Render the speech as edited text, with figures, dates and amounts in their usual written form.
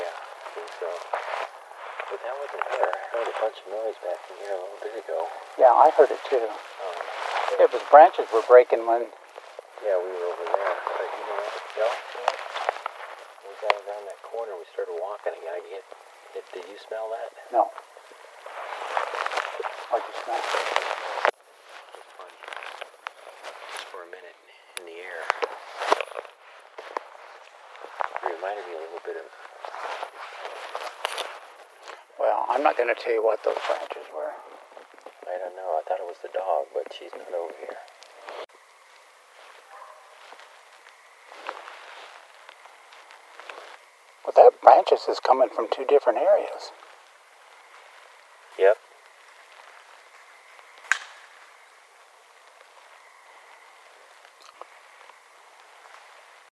Yeah, I think so. But that wasn't her. I heard a bunch of noise back in here a little bit ago. Yeah, I heard it too. It was branches were breaking when... Yeah, we were over there. But you know what? We got around that corner, we started walking again. Did you smell that? No. What'd you smell? It's funny. Just for a minute in the air. It reminded me a little bit of... Well, I'm not going to tell you what those branches were. I don't know. I thought it was the dog, but she's not over here. Well, that branches is coming from two different areas. Yep.